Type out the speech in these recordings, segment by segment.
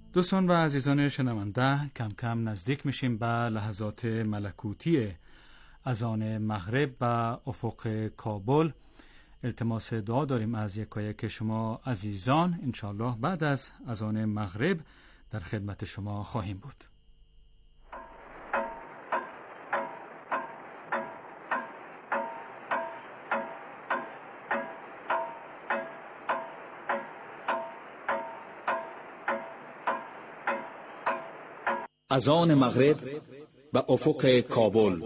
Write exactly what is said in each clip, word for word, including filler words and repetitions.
دوستان و عزیزان شنونده، کم کم نزدیک میشیم به لحظات ملکوتی اذان مغرب و افق کابل. التماس دعا داریم از یکایک شما عزیزان. انشاءالله بعد از اذان مغرب در خدمت شما خواهیم بود. اذان مغرب و افق کابل.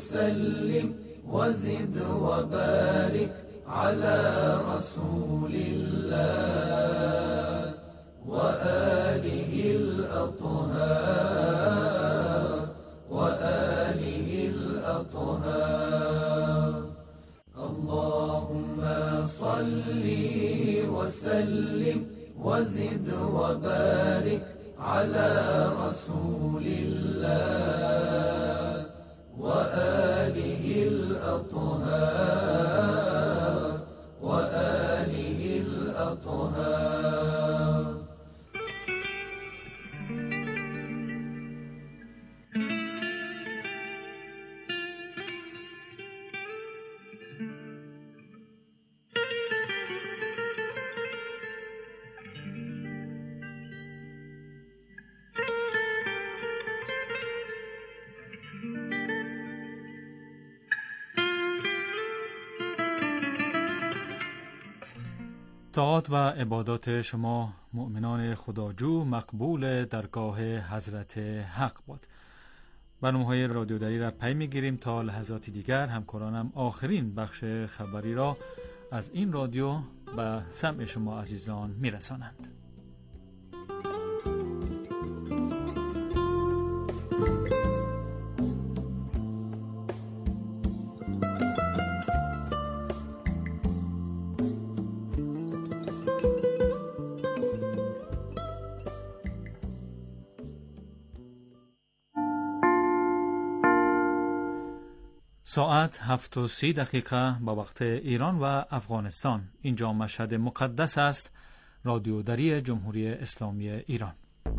وسلم وزد وبارك على رسول الله وآله الأطهار وآله الأطهار. اللهم صل وسلم وزد وبارك على رسول الله وآله الأطهار وآله الأطهار. طاعات و عبادات شما مؤمنان خداجو مقبول درگاه حضرت حق باد. برنامه‌های رادیو دری را پی می‌گیریم تا لحظاتی دیگر همکارانم آخرین بخش خبری را از این رادیو به سمع شما عزیزان می‌رسانند. ساعت هفت و سی دقیقه با وقت ایران و افغانستان. اینجا مشهد مقدس است، رادیو دری جمهوری اسلامی ایران.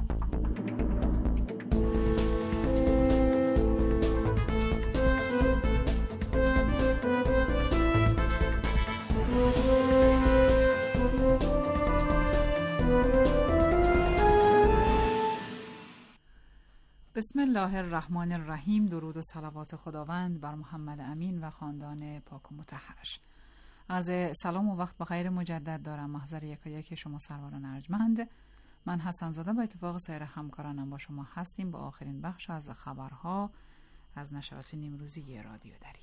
بسم الله الرحمن الرحیم. درود و صلوات خداوند بر محمد امین و خاندان پاک و مطهرش. عرض سلام و وقت بخیر مجدد دارم محضر یکایک شما سروران ارجمند. من حسن زاده با اتفاق سایر همکارانم با شما هستیم با آخرین بخش از خبرها از نشرات نیمروزی رادیو دری.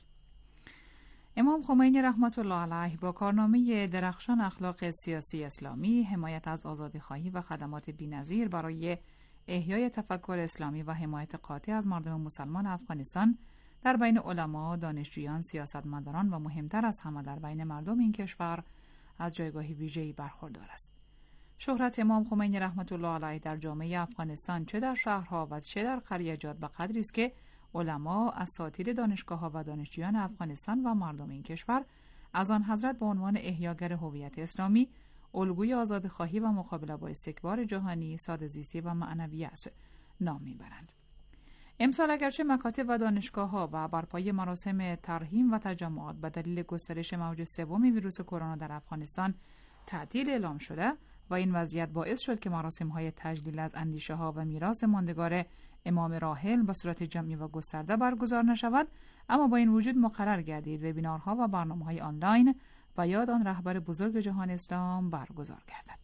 امام خمینی رحمت الله علیه با کارنامه درخشان اخلاق سیاسی اسلامی، حمایت از آزادی‌خواهی و خدمات بی‌نظیر برای احیای تفکر اسلامی و حمایت قاطع از مردم مسلمان افغانستان در بین علما، دانشجویان، سیاستمداران و مهمتر از همه در بین مردم این کشور از جایگاهی ویژه‌ای برخوردار است. شهرت امام خمینی رحمت الله علیه در جامعه افغانستان چه در شهرها و چه در خریجات به قدری است که علما، اساتید دانشگاه‌ها و دانشجویان افغانستان و مردم این کشور از آن حضرت به عنوان احیاگر هویت اسلامی، الگوی آزادی‌خواهی و مقابله با استکبار جهانی، ساده‌زیستی و معنویت نام می‌برند. امسال اگرچه مکاتب و دانشگاه‌ها و برپای مراسم ترحیم و تجمعات به دلیل گسترش موج سوم ویروس کرونا در افغانستان تعطیل اعلام شده و این وضعیت باعث شد که مراسم‌های تجلیل از اندیشه‌ها و میراث ماندگار امام راحل به صورت جمعی و گسترده برگزار نشود، اما با این وجود مقرر گردید وبینارها و برنامه‌های آنلاین و یاد آن رهبر بزرگ جهان اسلام برگزار گردد.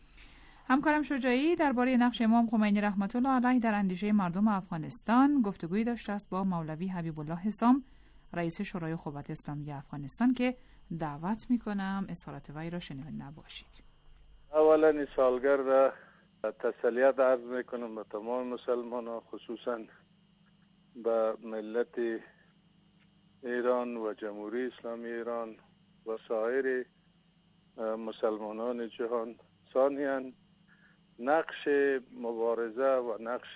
همکارم شجاعی درباره نقش امام خمینی رحمت الله علیه در اندیشه مردم افغانستان گفتگویی داشته است با مولوی حبیب الله حسام، رئیس شورای خوبت اسلامی افغانستان، که دعوت می‌کنم اظهارات وی را شنونده باشید. اولا این سالگرد را تسلیت عرض میکنم به تمام مسلمانان، خصوصا به ملت ایران و جمهوری اسلامی ایران و سایر مسلمانان جهان. ثانیاً نقش مبارزه و نقش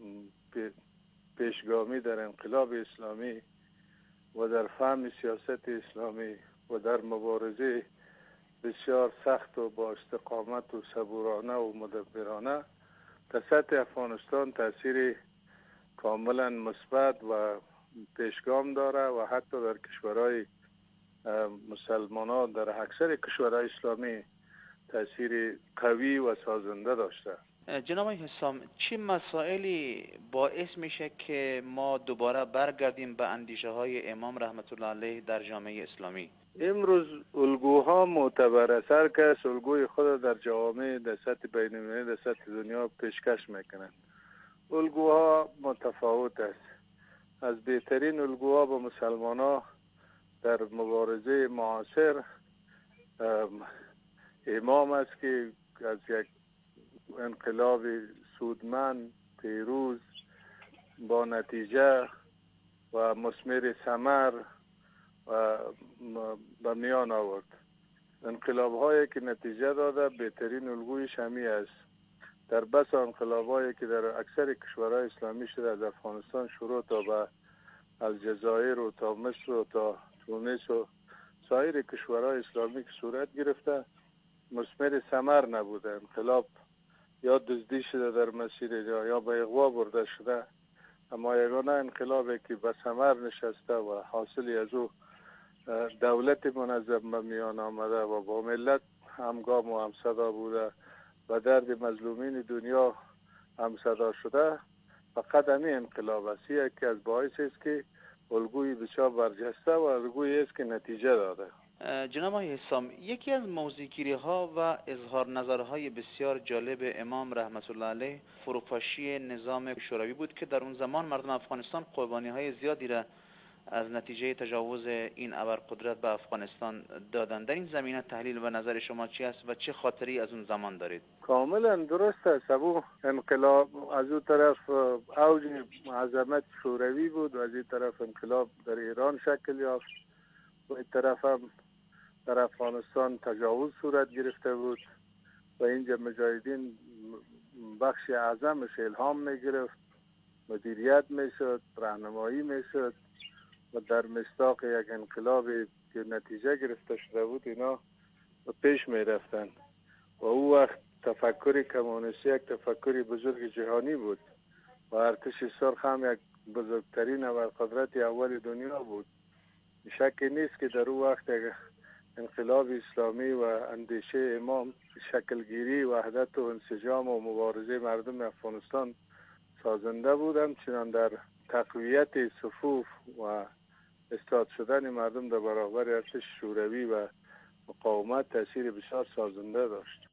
پیشگامی در انقلاب اسلامی و در فهم سیاست اسلامی و در مبارزه بسیار سخت و با استقامت و صبورانه و مدبرانه در سطح افغانستان تاثیر کاملا مثبت و پیشگام داره و حتی در کشورهای مسلمانان در اکثر کشورهای اسلامی تاثیر قوی و سازنده داشته. جناب حسام، چه مسائلی باعث میشه که ما دوباره برگردیم به اندیشه های امام رحمت الله علیه در جامعه اسلامی؟ امروز الگوها معتبر است. هر کس الگوی خود در جامعه در سطح بین‌المللی در سطح دنیا پیشکش میکنند. الگوها متفاوت است. از بهترین الگوها به مسلمان ها در مبارزه معاصر امام است که از یک انقلاب سودمند پیروز با نتیجه و مثمر ثمر و به میان آورد. انقلاب هایی که نتیجه داده بهترین الگویش همی است. در بس انقلاب هایی که در اکثر کشورهای اسلامی شده، از افغانستان شروع تا به الجزایر و تا مصر و تا تونس و سایر کشورهای اسلامی که صورت گرفته، مثمر ثمر نبوده. انقلاب یا دزدی شده در مسیر یا به اغوا برده شده، اما یگانه انقلابی که به ثمر نشسته و حاصلی از او دولت منظم به میان آمده و با ملت همگام و همصدا بوده و درد مظلومین دنیا همصدا شده، فقط همین انقلاب است که از باعث است که الگوی بسیار برجسته و الگویی است که نتیجه داده. جناب آقای حسام، یکی از موضوعگیری ها و اظهار نظرهای بسیار جالب امام رحمت الله علیه فروپاشی نظام شوروی بود که در اون زمان مردم افغانستان قربانی های زیادی را از نتیجه تجاوز این ابرقدرت به افغانستان دادن. در این زمینه تحلیل و نظر شما چی است و چه خاطری از اون زمان دارید؟ کاملا درست است. ابو انقلاب از اون طرف اوج عظمت شوروی بود و از این طرف انقلاب در ایران شکل یافت و این طرف هم در افغانستان تجاوز صورت گرفته بود و اینجا مجاهدین بخش اعظمش الهام میگرفت، مدیریت میشد، راهنمایی میشد و در مصداق یک انقلابی که نتیجه گرفته شده بود اینا پیش می رفتن و او وقت تفکر کمونیستی یک تفکر بزرگ جهانی بود و ارتش سرخ هم یک بزرگترین ابرقدرت اول دنیا بود. شکی نیست که در او وقت یک انقلاب اسلامی و اندیشه امام شکلگیری وحدت و انسجام و مبارزه مردم افغانستان سازنده بود، همچنان در تقویت صفوف و استاد شدن مردم در برابر ارتش شوروی و مقاومت تاثیر بسیار سازنده داشت.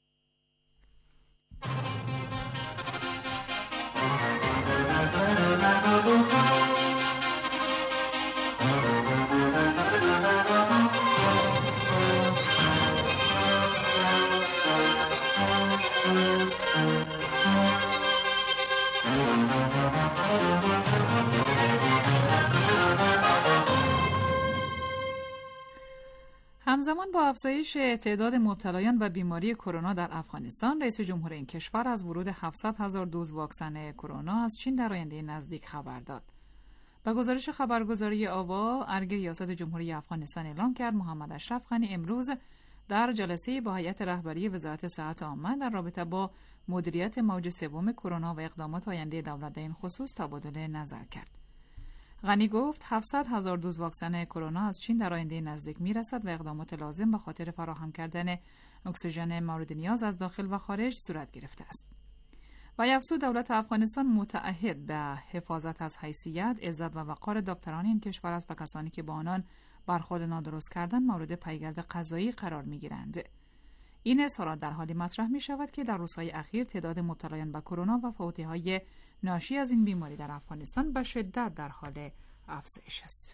همزمان با افزایش تعداد مبتلایان به بیماری کرونا در افغانستان، رئیس جمهور این کشور از ورود هفتصد هزار دوز واکسن کرونا از چین در آینده نزدیک خبر داد. با گزارش خبرگزاری آوا، ارگ ریاست جمهوری افغانستان اعلام کرد محمد اشرف غنی امروز در جلسه با هیئت رهبری وزارت صحت عامه در رابطه با مدیریت موج سوم کرونا و اقدامات آینده دولت در این خصوص تبادل نظر کرد. غنی گفت هفتصد هزار دوز واکسن کرونا از چین در آینده نزدیک میرسد و اقدامات لازم به خاطر فراهم کردن اکسیژن مورد نیاز از داخل و خارج صورت گرفته است. و افزود دولت افغانستان متعهد به حفاظت از حیثیت، عزت و وقار دکتران این کشور است و کسانی که با آنان برخورد نادرست کردن مورد پیگرد قضایی قرار میگیرند. این اظهارات در حالی مطرح می شود که در روزهای اخیر تعداد مبتلایان به کرونا و فوتی‌های ناشی از این بیماری در افغانستان به شدت در حال افزایش است.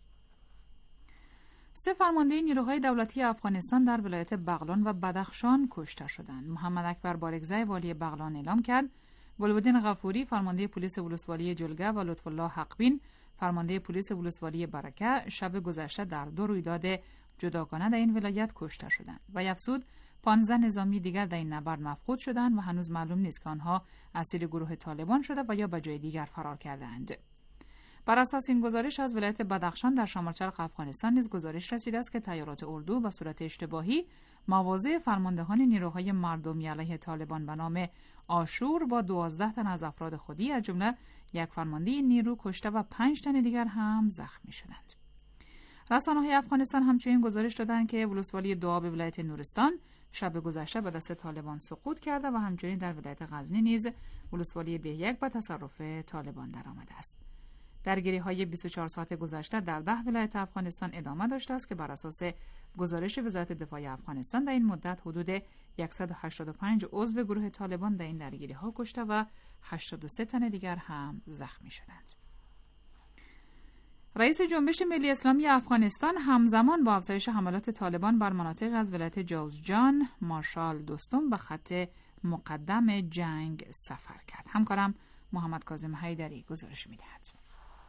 سه فرمانده نیروهای دولتی افغانستان در ولایت بغلان و بدخشان کشته شدند. محمد اکبر بارگزای والی بغلان اعلام کرد گلبدین غفوری فرمانده پلیس ولسوالی جلگه و لطف الله حقبین فرمانده پلیس ولسوالی برکه شب گذشته در دو رویداد جداگانه در این ولایت کشته شدند و افزود پانزده نظامی دیگر در این نبرد مفقود شدند و هنوز معلوم نیست که آنها اسیر گروه طالبان شده و یا به جای دیگر فرار کردند. بر اساس این گزارش از ولایت بدخشان در شمال شرق افغانستان نیز گزارش رسیده است که تیارات اردو به صورت اشتباهی مواضع فرماندهان نیروهای مردمی علیه طالبان به نام آشور با دوازده تن از افراد خودی از جمله یک فرمانده نیرو کشته و پنج تن دیگر هم زخمی شدند. رسانه‌های افغانستان همچنین گزارش دادند که ولسوالی دوآب ولایت نورستان شب گذشته به دست طالبان سقوط کرده و همچنین در ولایت غزنی نیز ولسوالی ده یک به تصرف طالبان درآمده است. درگیری‌های بیست و چهار ساعت گذشته در ده ولایت افغانستان ادامه داشته است که بر اساس گزارش وزارت دفاع افغانستان در این مدت حدود صد و هشتاد و پنج عضو گروه طالبان در این درگیری‌ها کشته و هشتاد و سه تن دیگر هم زخمی شدند. رئیس جنبش ملی اسلامی افغانستان همزمان با افزایش حملات طالبان بر مناطق از ولایت جوزجان، مارشال دوستم به خط مقدم جنگ سفر کرد. همکارم محمد کاظم حیدری گزارش می‌دهد.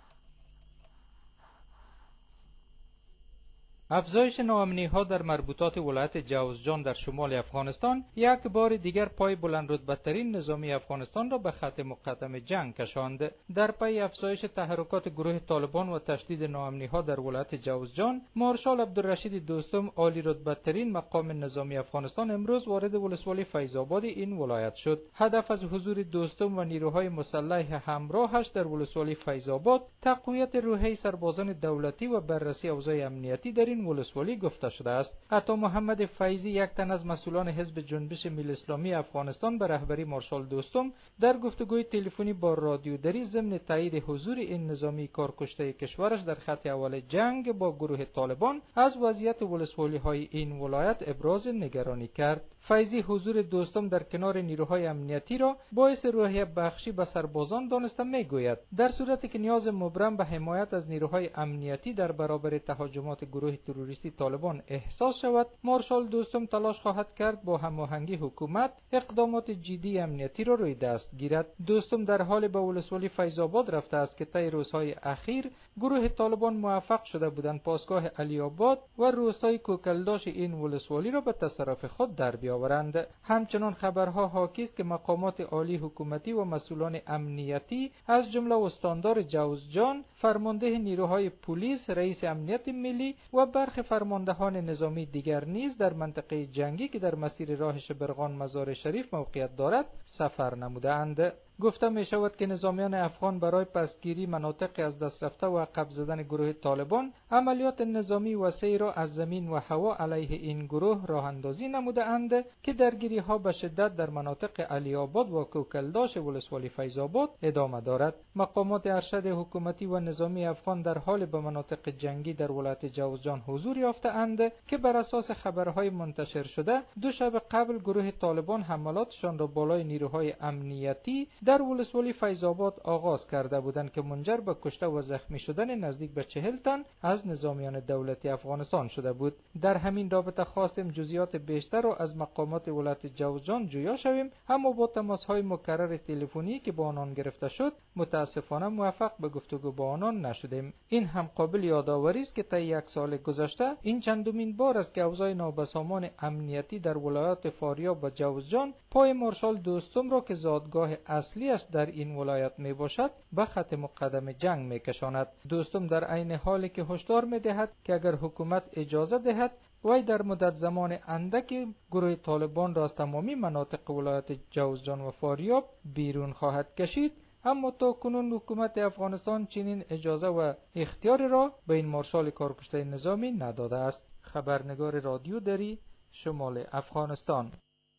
افزایش ناامنی‌ها در مربوطات ولایت جوزجان در شمال افغانستان یک بار دیگر پای بلند رتبه‌ترین نظامی افغانستان را به خط مقدم جنگ کشاند. در پی افزایش تحرکات گروه طالبان و تشدید ناامنی‌ها در ولایت جوزجان، مارشال عبدالرشید دوستم، عالی رتبه‌ترین مقام نظامی افغانستان، امروز وارد ولسوالی فیض آباد این ولایت شد. هدف از حضور دوستم و نیروهای مسلح همراهش در ولسوالی فیض آباد تقویت روحیه سربازان دولتی و بررسی اوضاع امنیتی در این ولسوالی گفته شده است. عطا محمد فیضی، یک تن از مسئولان حزب جنبش ملی اسلامی افغانستان به رهبری مارشال دوستم، در گفتگوی تلفنی با رادیو دری ضمن تایید حضور این نظامی کارکشته کشورش در خط اول جنگ با گروه طالبان از وضعیت ولسوالی های این ولایت ابراز نگرانی کرد. فیضی حضور دوستم در کنار نیروهای امنیتی را باعث روحیه بخشی به سربازان دانسته میگوید. در صورتی که نیاز مبرم به حمایت از نیروهای امنیتی در برابر تهاجمات گروه تروریستی طالبان احساس شود، مارشال دوستم تلاش خواهد کرد با هماهنگی حکومت اقدامات جدی امنیتی را روی دست گیرد. دوستم در حال به ولسوالی فیض آباد رفته است که طی روزهای اخیر گروه طالبان موفق شده بودند پاسگاه علی آباد و روستای کوکلداش این ولسوالی را به تصرف خود در بیاورند. همچنان خبرها حاکی است که مقامات عالی حکومتی و مسئولان امنیتی از جمله استاندار جوزجان، فرمانده نیروهای پلیس، رئیس امنیت ملی و برخی فرماندهان نظامی دیگر نیز در منطقه جنگی که در مسیر راه شبرغان مزار شریف موقعیت دارد سفر نمودند. گفته می شود که نظامیان افغان برای پسگیری مناطق از دست رفته و عقب زدن گروه طالبان عملیات نظامی وسیع را از زمین و هوا علیه این گروه راه اندازی نموده اند که درگیری ها به شدت در مناطق علی آباد و کوکلداش ولسوالی فیض آباد ادامه دارد. مقامات ارشد حکومتی و نظامی افغان در حال به مناطق جنگی در ولایت جوزجان حضور یافته اند که بر اساس خبرهای منتشر شده دو شب قبل گروه طالبان حملاتشان را بالای نیروهای امنیتی در ولسوالی فیض آباد آغاز کرده بودند که منجر به کشته و زخمی شدن نزدیک به چهل تن از نظامیان دولتی افغانستان شده بود. در همین رابطه خواستیم جزئیات بیشتر را از مقامات ولایت جوزجان جویا شویم، اما با تماس‌های مکرر تلفنی که با آنان گرفته شد متاسفانه موفق به گفتگو با آنان نشدیم. این هم قابل یادآوری است که طی یک سال گذشته این چندمین بار است که اوضاع نابسامان امنیتی در ولایات فاریاب و جوزجان پای مارشال دوستم را که زادگاه اصلی است در این ولایت می باشد به خط مقدم جنگ می کشاند. دوستم در عین حالی که هشدار می دهد که اگر حکومت اجازه دهد وی در مدت زمان اندکی گروه طالبان را از تمامی مناطق ولایت جوزجان و فاریاب بیرون خواهد کشید، اما تا کنون حکومت افغانستان چنین اجازه و اختیار را به این مارشال کارکشته نظامی نداده است. خبرنگار رادیو دری، شمال افغانستان.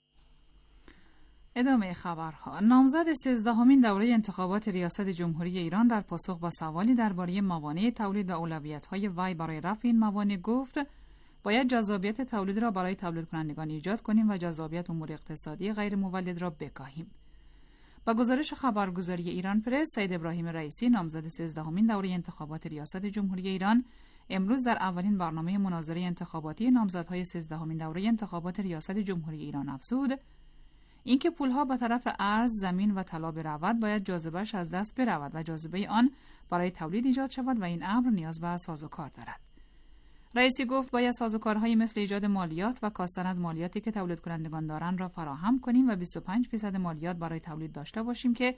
ادامه خبرها. نامزد سیزدهمین دوره انتخابات ریاست جمهوری ایران در پاسخ به سوالی درباره موانع تولید و اولویت‌های وی برای رفع این موانع گفت باید جذابیت تولید را برای تولید کنندگان ایجاد کنیم و جذابیت امور اقتصادی غیر مولد را بکاهیم. با گزارش خبرگزاری ایران پرس، سید ابراهیم رئیسی نامزد سیزدهمین دوره انتخابات ریاست جمهوری ایران امروز در اولین برنامه مناظره انتخاباتی نامزدهای سیزدهمین دوره انتخابات ریاست جمهوری ایران افزود اینکه پولها به طرف ارز، زمین و طلا برود باید جاذبه‌اش از دست برود و جاذبه آن برای تولید ایجاد شود و این امر نیاز به سازوکار دارد. رئیسی گفت باید سازوکارهایی مثل ایجاد مالیات و کاستن از مالیاتی که تولید کنندگان دارند را فراهم کنیم و بیست و پنج درصد مالیات برای تولید داشته باشیم که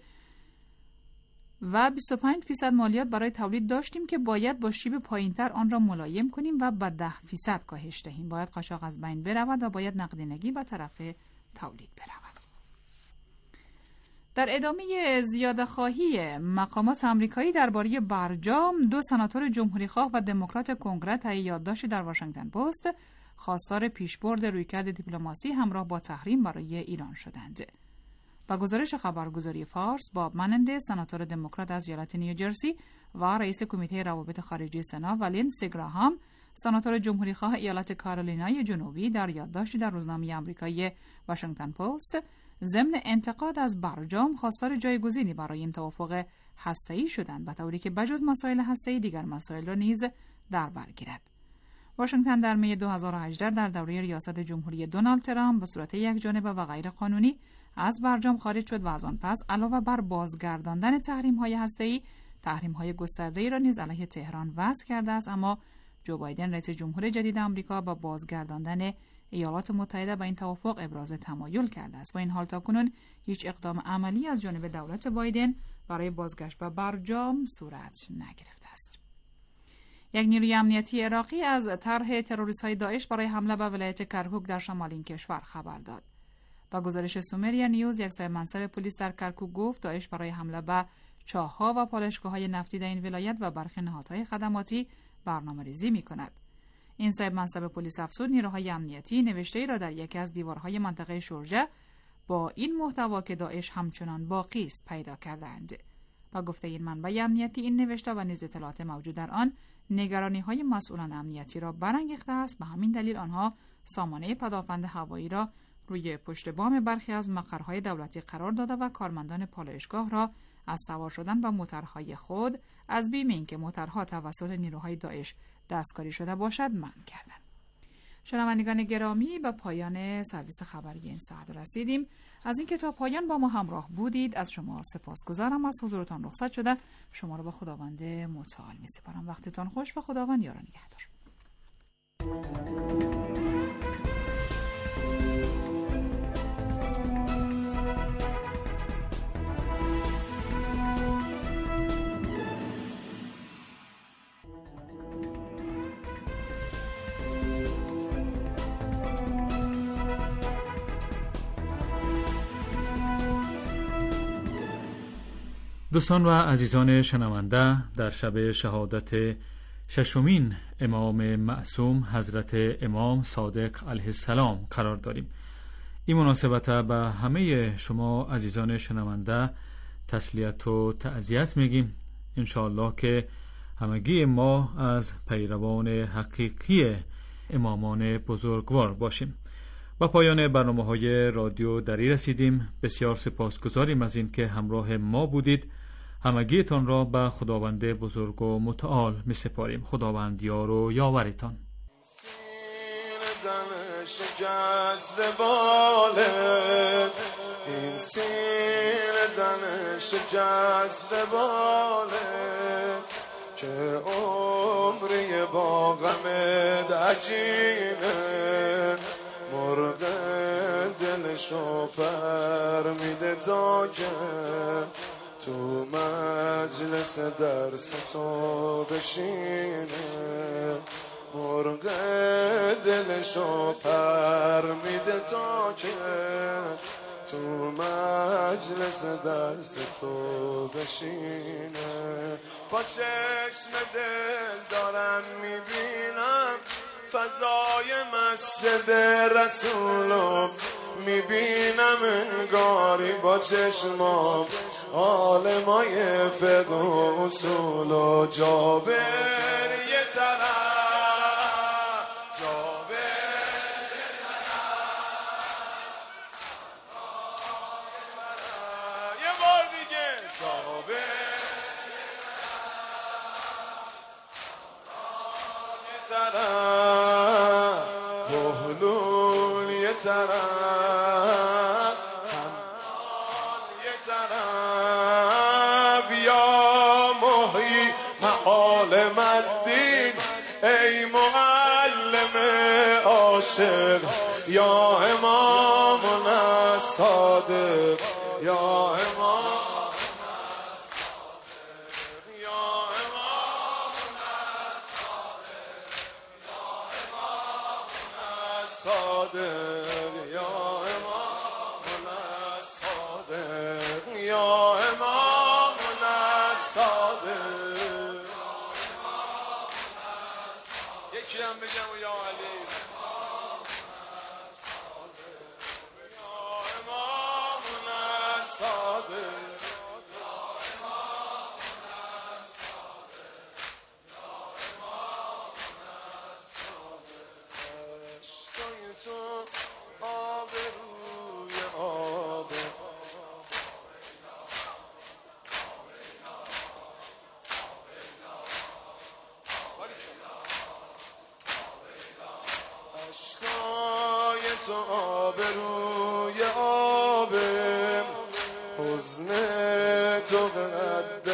و بیست و پنج درصد مالیات برای تولید داشتیم که باید با شیب پایینتر آن را ملایم کنیم و به ده درصد کاهش دهیم. باید قاچاق از بین برود و باید نقدینگی به طرف تولید برود. در ادامه زیاده‌خواهی مقامات آمریکایی درباره برجام، دو سناتور جمهوری‌خواه و دموکرات کنگره طی یادداشتی در واشنگتن پست خواستار پیشبرد رویکرد دیپلماسی همراه با تحریم برای ایران شدند. با گزارش خبرگزاری فارس، باب منندز سناتور دموکرات از ایالت نیوجرسی و رئیس کمیته روابط خارجی سنا و لینسی گراهام سناتور جمهوریخواه ایالت کارولینای جنوبی در یادداشتی در روزنامه آمریکایی واشنگتن پست ضمن انتقاد از برجام خواستار جایگزینی برای این توافق هسته‌ای شدند به طوری که بجز مسائل هسته‌ای دیگر مسائل را نیز در بر گیرد. واشنگتن در می دو هزار و هجده در دوره ریاست جمهوری دونالد ترامپ به صورت یکجانبه و غیر قانونی از برجام خارج شد و از آن پس علاوه بر بازگرداندن تحریم‌های هسته‌ای، تحریم‌های گسترده‌ای را نیز علیه تهران وضع کرده است، اما جو بایدن رئیس جمهور جدید آمریکا با بازگرداندن ایالات متحده به این توافق ابراز تمایل کرده است. با این حال تاکنون هیچ اقدام عملی از جانب دولت بایدن برای بازگشت به برجام صورت نگرفته است. یک نیروی امنیتی عراقی از طرح تروریست‌های داعش برای حمله به ولایت کرکوک در شمال این کشور خبر داد. با گزارش سومریا نیوز، یک صاحب منصب پلیس در کرکوک گفت داعش برای حمله به چاه‌ها و پالایشگاه‌های نفتی در این ولایت و برخی نهادهای خدماتی برنامه‌ریزی می‌کند. این صاحب منصب پلیس افزود نیروهای امنیتی نوشته‌ای را در یکی از دیوارهای منطقه شورجه با این محتوا که داعش همچنان باقی است پیدا کردند. با گفته این منبع امنیتی، این نوشته و نیز اطلاعات موجود در آن نگرانی‌های مسئولان امنیتی را برانگیخته است. به همین دلیل آنها سامانه پدافند هوایی را روی پشت بام برخی از مقرهای دولتی قرار داده و کارمندان پالایشگاه را از سوار شدن به موترهای خود از بیم اینکه موترها توسط نیروهای داعش دستکاری شده باشد منع کردند. شنوندگان گرامی، به پایان سرویس خبری این ساعت رسیدیم. از اینکه تا پایان با ما همراه بودید از شما سپاسگزارم. از حضورتان رخصت شده شما را به خداوند متعال می‌سپارم. وقتتان خوش و خداوند یار و نگهدار. دوستان و عزیزان شنونده، در شب شهادت ششمین امام معصوم حضرت امام صادق علیه السلام قرار داریم. این مناسبت به همه شما عزیزان شنونده تسلیت و تعزیت میگیم. انشاءالله که همگی ما از پیروان حقیقی امامان بزرگوار باشیم. با پایان برنامه‌های رادیو دری رسیدیم. بسیار سپاسگزاریم از این که همراه ما بودید. همگیتان را به خداوند بزرگ و متعال می سپاریم. خداوند یار و یاورتان. این سین زنش جذب باله که عمری با غم دجینه مرغ دلشو پر میده تا که تو مجلس درس تو بشینه. مرغ دلشو پر میده تا که تو مجلس درس تو بشینه. با چشم دل دارم میبینم فضای مسجد رسولم، میبینم انگاری با چشمام عالمای فقه و اصول و جابر یه طرف جابر یه طرف یه بار دیگه جابر یه طرف بهلول یه طرف یا امام صادق یا امام صادق یا امام صادق یا امام صادق یا امام صادق. یکی هم بگم یا علی Father. دریای آب حزن تو قد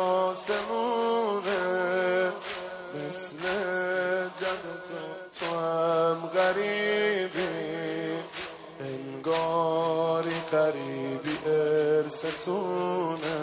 آسمونه، مثل جد تو تو هم غریبی، انگاری غریبی ارستونه،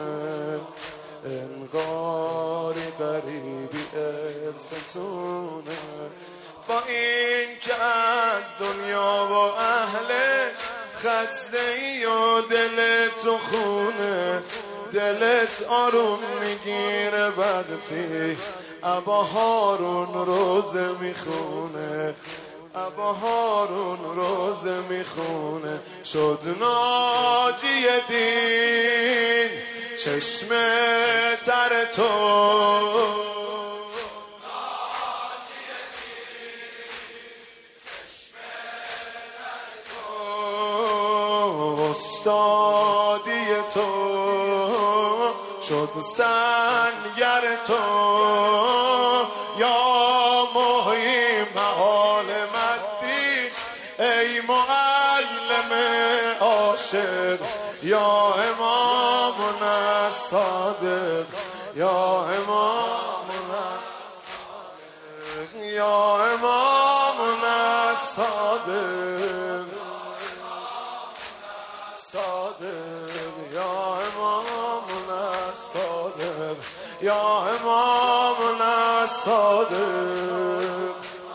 انگاری غریبی ارستونه. با این که از دنیا و اهل خسته ای و دل تو خونه، دلت آروم میگیره وقتی ابا هارون روزه میخونه، ابا هارون روزه میخونه. شد ناجی دین چشم تر تو، استادی تو شد سنگر تو، یا محیی محال مدی ای معلم عاشق، یا امامنا صادق، یا امامنا صادق، یا امامنا صادق صادق، یا امامنا صادق، یا امامنا صادق.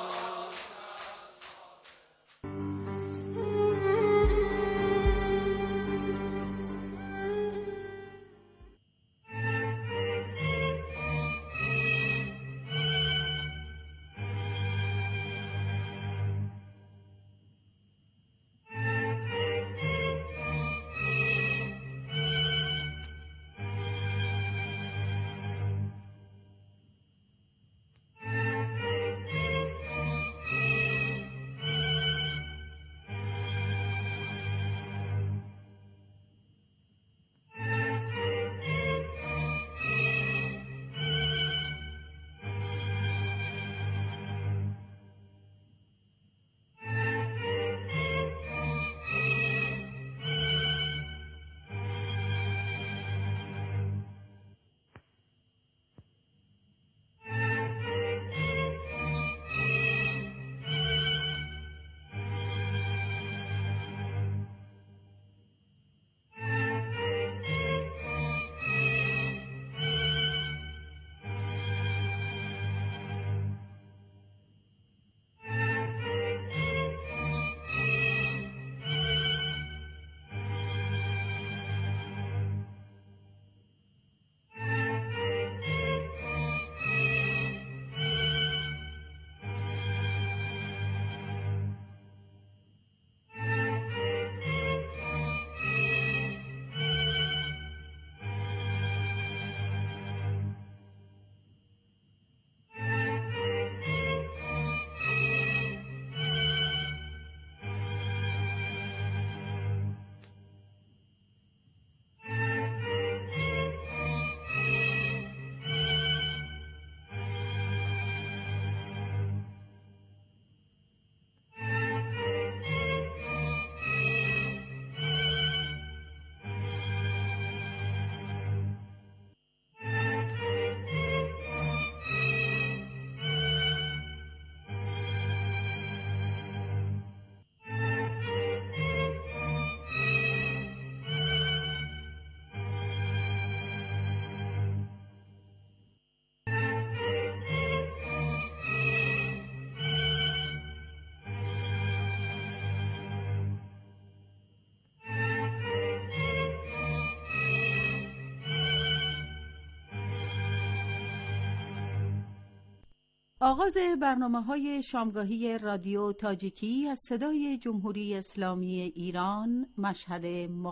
آغاز برنامه‌های شامگاهی رادیو تاجیکی از صدای جمهوری اسلامی ایران، مشهد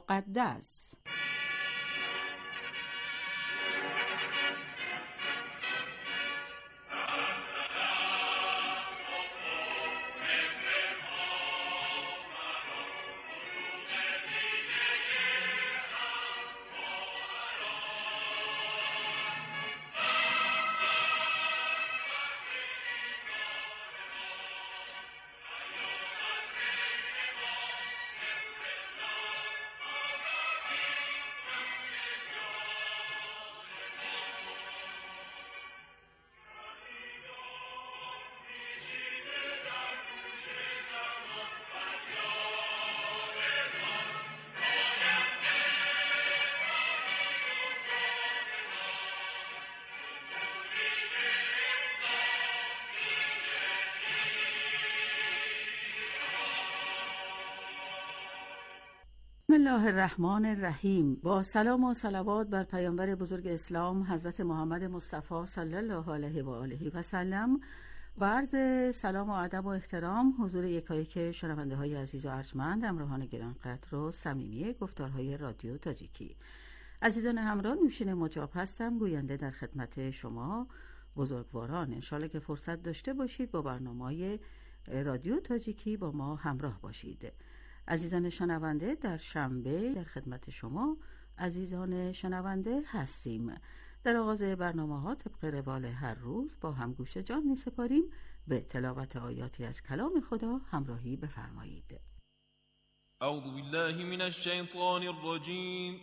مقدس. بسم الله الرحمن الرحیم. با سلام و صلوات بر پیامبر بزرگ اسلام حضرت محمد مصطفی صلی الله علیه و آله و سلم و عرض سلام و ادب و احترام حضور یکایک شنونده های عزیز و ارجمند، همراهان گرانقدر و صمیمی گفتارهای رادیو تاجیکی. عزیزان همراه، نوشین مجاب هستم، گوینده در خدمت شما بزرگواران. انشالله که فرصت داشته باشید با برنامه‌های رادیو تاجیکی با ما همراه باشید. عزیزان شنونده، در شنبه در خدمت شما عزیزان شنونده هستیم. در آغاز برنامه ها طبق روال هر روز با هم گوش جان می سپاریم به تلاوت آیاتی از کلام خدا. همراهی بفرمایید. اعوذ بالله من الشیطان الرجیم.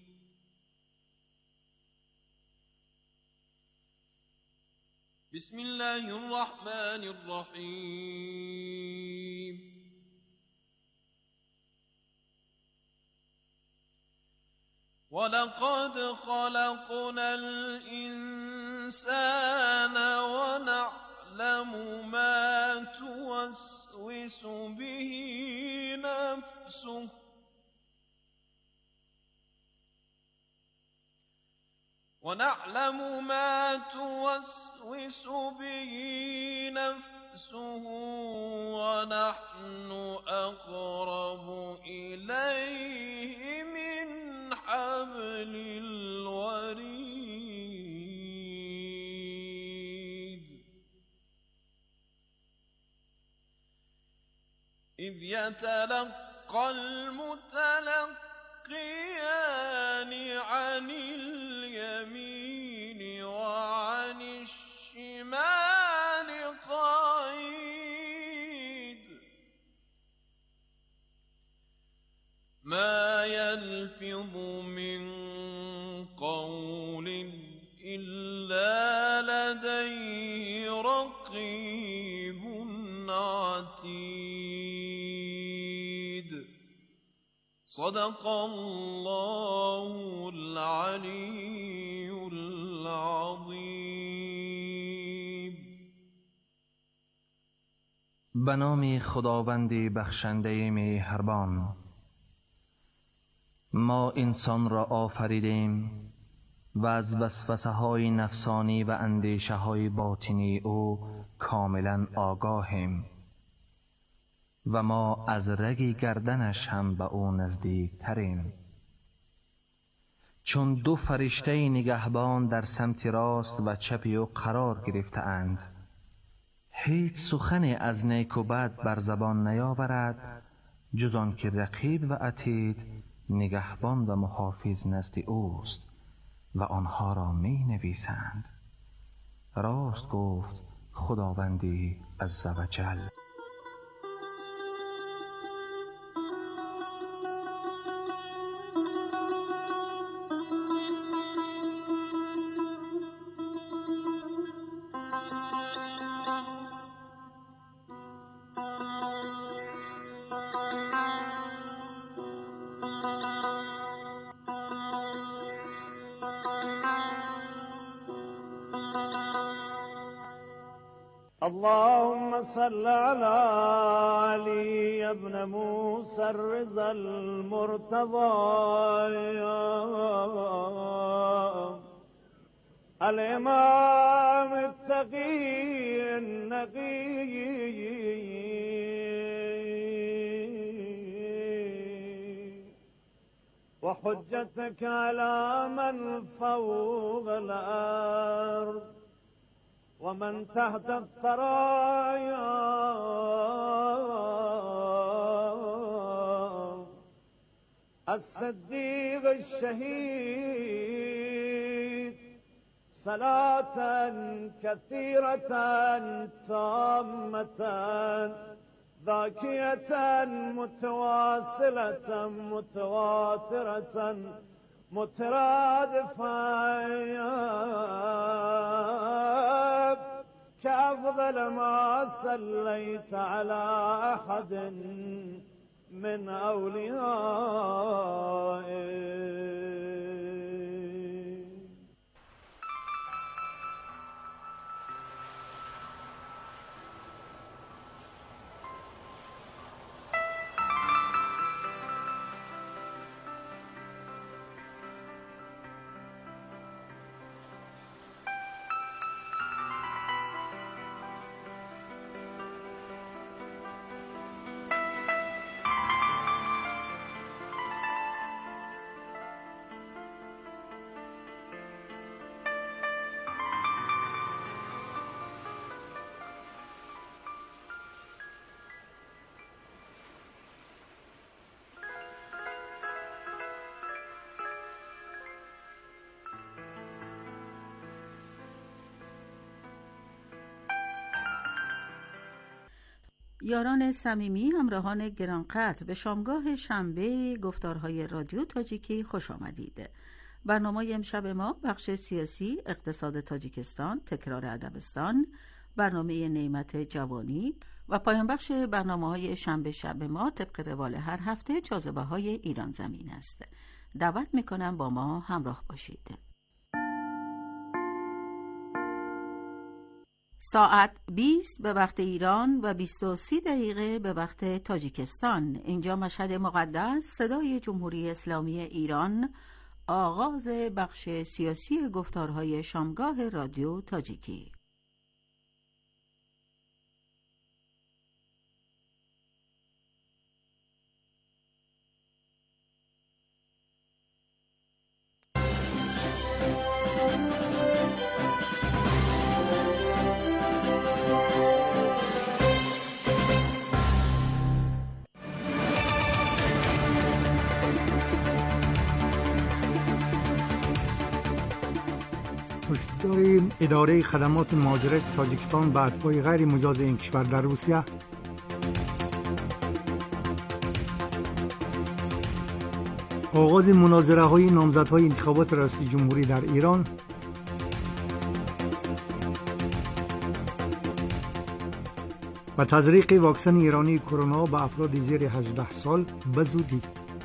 بسم الله الرحمن الرحیم. ولقد خلقنا الإنسان ونعلم ما توسوس به نفسه ونعلم ما توسوس به نفسه ونحن أقرب إليه من حبل الوريد إذ يتلقى المتلقيان عن اليمين وعن الشمال قعيد ما يلفظ من قول إلا لديه رقيب عتيد صدق الله العلي العظيم. به نام خداوند بخشنده مهربان. ما انسان را آفریدیم و از وسوسه های نفسانی و اندیشه های باطنی او کاملا آگاهیم و ما از رگ گردنش هم به او نزدیک تریم. چون دو فرشته نگهبان در سمت راست و چپ او قرار گرفته اند، هیچ سخن از نیک و بد بر زبان نیاورد جز آن که رقیب و عتید نگهبان و محافظ نزد اوست و آنها را می نویسند. راست گفت خداوندی عزوجل. اللهم صل على علي ابن موسى الرضا المرتضى الإمام التقي النقي وحجتك على من فوق الأرض ومن تحت الثرايا الصديق الشهيد صلاة كثيرة تامة ذاكية متواصلة متواترة مترادفة كأفضل ما صليت على أحد من أوليائك. یاران صمیمی، همراهان گرانقدر، به شامگاه شنبه گفتارهای رادیو تاجیکی خوش آمدید. برنامه امشب ما بخش سیاسی، اقتصاد تاجیکستان، تکرار ادبستان، برنامه نعمت جوانی و پایان بخش برنامه‌های شنبه شب ما طبق روال هر هفته جاذبه های ایران زمین است. دعوت میکنم با ما همراه باشید. ساعت بیست به وقت ایران و بیست و سی دقیقه به وقت تاجیکستان. اینجا مشهد مقدس، صدای جمهوری اسلامی ایران. آغاز بخش سیاسی گفتارهای شامگاه رادیو تاجیکی. داریم اداره خدمات مهاجرت تاجیکستان به اتباع غیر مجاز این کشور در روسیه، آغاز مناظره های نامزدهای انتخابات ریاست جمهوری در ایران، و تزریق واکسن ایرانی کرونا به افراد زیر هجده سال به زودی.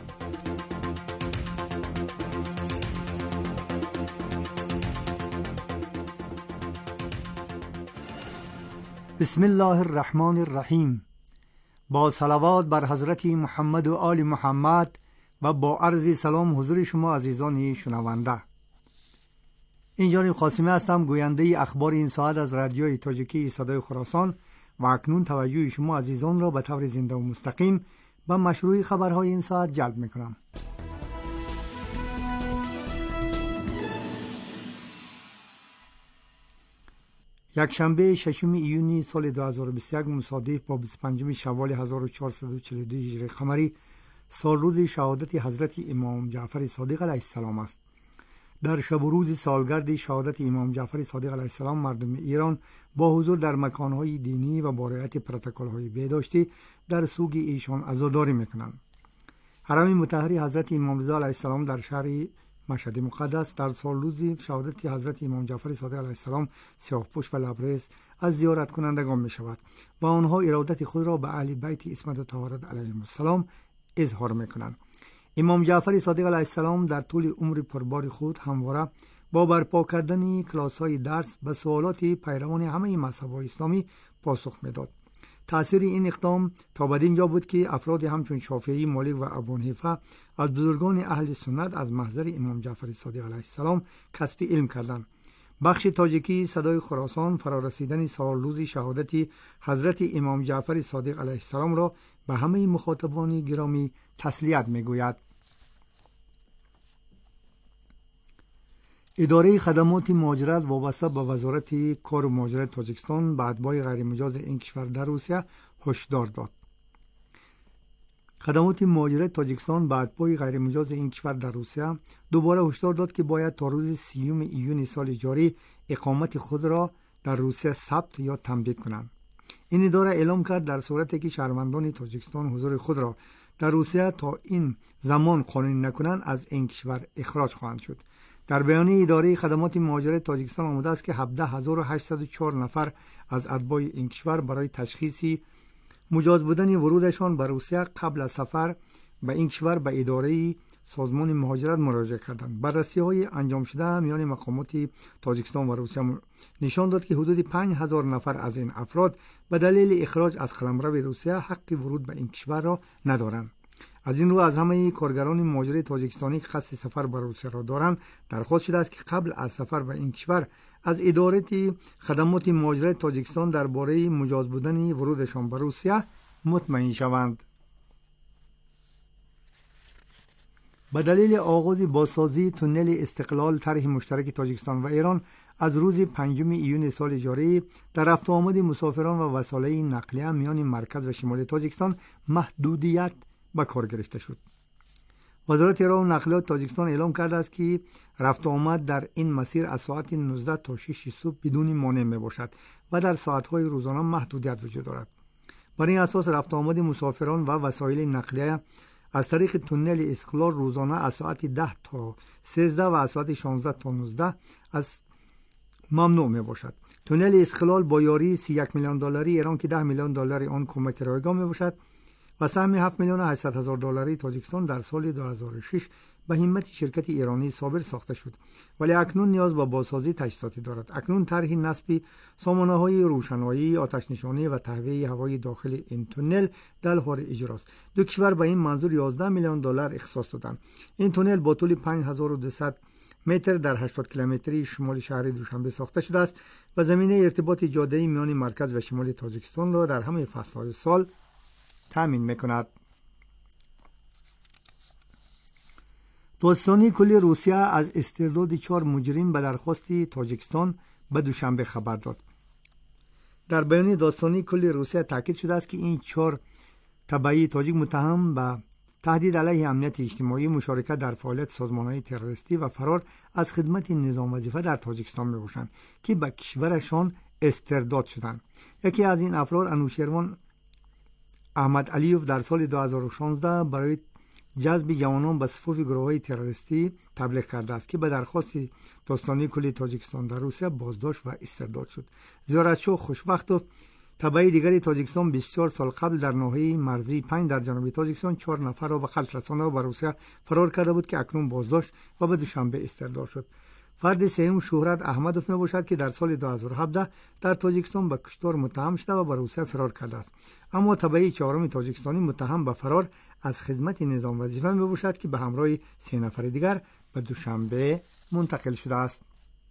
بسم الله الرحمن الرحیم. با صلوات بر حضرت محمد و آل محمد و با عرض سلام حضور شما عزیزان شنونده. این جانب قاسمی هستم، گوینده اخبار این ساعت از رادیوی تاجیکی صدای خراسان، و اکنون توجه شما عزیزان را به طور زنده و مستقیم به مشروع خبرهای این ساعت جلب میکنم. یک شنبه ششم ایونی سال دو هزار و بیست و یک مصادف با بیست و پنجم شوال هزار و چهارصد و چهل و دو هجری قمری سال روز شهادت حضرت امام جعفر صادق علیه السلام است. در شب و روز سالگرد شهادت امام جعفر صادق علیه السلام مردم ایران با حضور در مکانهای دینی و با رعایت پروتکل‌های بهداشتی در سوگ ایشان عزاداری میکنند. حرم مطهر حضرت امام رضا علیه السلام در شهر مشهد مقدس در سال روز شهادت حضرت امام جعفر صادق علیه السلام سیاه‌پوش و لبریز از زیارت کنندگان می شود و آنها ارادت خود را به اهل بیت عصمت و طهارت علیهم السلام اظهار می کنند. امام جعفر صادق علیه السلام در طول عمر پربار خود همواره با برپا کردن کلاس‌های درس به سوالات پیروان همه مذهب‌های اسلامی پاسخ می‌داد. تأثیر این اقدام تا بدین جا بود که افراد همچون شافعی، مالک و ابو حنیفه از بزرگان اهل سنت از محضر امام جعفر صادق علیه السلام کسب علم کردند. بخش تاجیکی صدای خراسان فرارسیدن سال روز شهادت حضرت امام جعفر صادق علیه السلام را به همه مخاطبان گرامی تسلیت می‌گوید. اداره خدمات مهاجرت وابسته به وزارت کار و مهاجرت تاجیکستان به اتباع غیر مجاز این کشور در روسیه هشدار داد. خدمات مهاجرت تاجیکستان به اتباع غیر مجاز این کشور در روسیه دوباره هشدار داد که باید تا روز سیوم ایون سال جاری اقامت خود را در روسیه ثبت یا تمدید کنند. این اداره اعلام کرد در صورتی که شهروندان تاجیکستان حضور خود را در روسیه تا این زمان قانونی نکنند از این کشور اخراج خواهند شد. در بیانیه اداره خدمات مهاجرت تاجیکستان آمده است که هفده هزار و هشتصد و چهار نفر از اتباع این کشور برای تشخیص مجاز بودن ورودشان به روسیه قبل از سفر به این کشور به اداره سازمان مهاجرت مراجعه کردند. بررسی‌های انجام شده میان مقامات تاجیکستان و روسیه نشان داد که حدود پنج هزار نفر از این افراد به دلیل اخراج از قلمرو روسیه حق ورود به این کشور را ندارند. از این رو از همه کارگران مهاجر تاجیکستانی که قصد سفر به روسیه را دارند درخواست شده است که قبل از سفر به این کشور از اداره خدمات مهاجرت تاجیکستان درباره مجاز بودن ورودشان به روسیه مطمئن شوند. به دلیل آغاز بازسازی تونل استقلال طرح مشترک تاجیکستان و ایران از روز پنجم ایون سال جاری در رفت و آمد مسافران و وسایل نقلیه میان مرکز و شمال تاجیکستان محدودیت به کار گرفته شد. وزارت راه و نقلیات تاجیکستان اعلام کرده است که رفت و آمد در این مسیر از ساعت نوزده تا شش صبح بدون مانع می باشد و در ساعت‌های روزانه محدودیت وجود دارد. بر این اساس رفت آمد مسافران و وسایل نقلیه از طریق تونل اسکلار روزانه از ساعت ده تا سیزده و از ساعت شانزده تا نوزده از ممنوع می باشد. تونل اسکلال با یاری سی و یک میلیون دلاری ایران که ده میلیون دلار آن کمک رایگان می باشد و سهم هفت میلیون و هشتصد هزار دلاری تاجیکستان در سال دو هزار و شش به همت شرکت ایرانی صابر ساخته شد، ولی اکنون نیاز به بازسازی تجهیزاتی دارد. اکنون طرح نصب سامانه‌های روشنایی، آتش نشانی و تهویه هوای داخل این تونل در حال اجراست. دو کشور به این منظور یازده میلیون دلار اختصاص دادند. این تونل با طول پنج هزار و دویست متر در هشتاد کیلومتری شمال شهر دوشنبه ساخته شده است و زمینه ارتباط جاده‌ای میان مرکز و شمال تاجیکستان را در همه فصل‌های سال تامین می‌کند. دادستانی کل روسیه از استرداد چهار مجرم به درخواست تاجیکستان به دوشنبه خبر داد. در بیانیه دادستانی کل روسیه تاکید شده است که این چهار تبعی تاجیک متهم به تهدید علیه امنیت اجتماعی، مشارکت در فعالیت سازمان‌های تروریستی و فرار از خدمت نظام وظیفه در تاجیکستان میباشند که به کشورشان استرداد شدند. یکی از این افراد انوشیروان احمد علیوف در سال دو هزار و شانزده برای جذب جوانان به صفوف گروه‌های تروریستی تبلیغ کرده است که به درخواست دادستانی کل تاجیکستان در روسیه بازداشت و استرداد شد. زیارتشو خوشبختوف تبعی دیگری تاجیکستان بیست و چهار سال قبل در ناحیه مرزی پنج در جنوب تاجیکستان چهار نفر را به قتل رسانده و به روسیه فرار کرده بود که اکنون بازداشت و به دوشنبه استرداد شد. فرد سوم شهرت احمدوف می باشد که در سال دو هزار و هفده در تاجیکستان به کشتار متهم شده و به روسیه فرار کرده است. اما تبعی چهارم تاجیکستانی متهم به فرار از خدمت نظام وظیفه می باشد که به همراه سه نفر دیگر به دوشنبه منتقل شده است.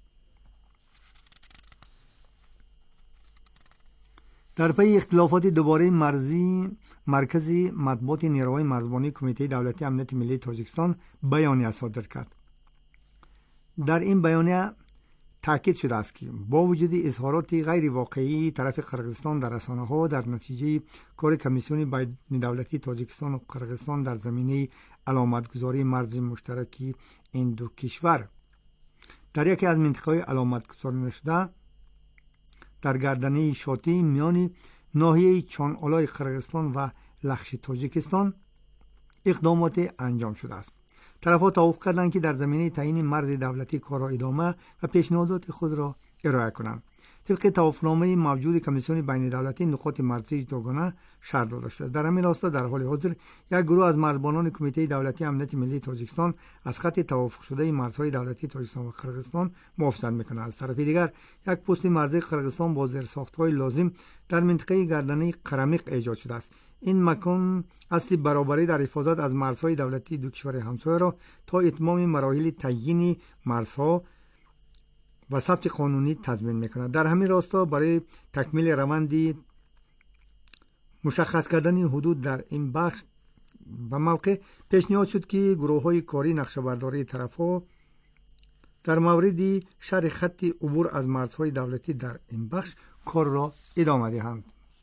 در پی اختلافات دوباره مرزی، مرکز مطبوعات نیروهای مرزبانی کمیته دولتی امنیت ملی تاجیکستان بیانیه صادر کرد. در این بیانیه تاکید شده است که با وجود اظهارات غیر واقعی طرف قرقیزستان در رسانه‌ها در نتیجه کار کمیسیون بین دولتی تاجیکستان و قرقیزستان در زمینه علامتگذاری مرز مشترک این دو کشور در یکی از منطقه‌های علامتگذاری نشده در گردنه شاطی میان ناحیه چانالای قرقیزستان و لخش تاجیکستان اقدامات انجام شده است. طرف‌ها توافق کردند که در زمینه تعیین مرز دولتی کار را ادامه و پیشنهادات خود را ارائه کنند. طبق توافقنامه موجود کمیسیون بین دولتی نقاط مرزی دوگانه شرط داده شده. در همین راستا در حال حاضر یک گروه از مرزبانان کمیته دولتی امنیت ملی تاجیکستان از خط توافق شده مرزهای دولتی تاجیکستان و قرقیزستان محافظت می‌کنند. از طرف دیگر یک پست مرزی قرقیزستان با زیرساخت‌های لازم در منطقه گردنه قرمیق ایجاد شده است. این مکان اصلی برابری در حفاظت از مرزهای دولتی دو کشور همسایه را تا اتمام مراحل تعیین مرزها و ثبت قانونی تضمین می‌کند. در همین راستا برای تکمیل روند مشخص کردن حدود در این بخش به موقع پیشنهاد شد که گروه‌های کاری نقشه‌برداری طرف‌ها در مورد شرح خط عبور از مرزهای دولتی در این بخش کار را ادامه دهند.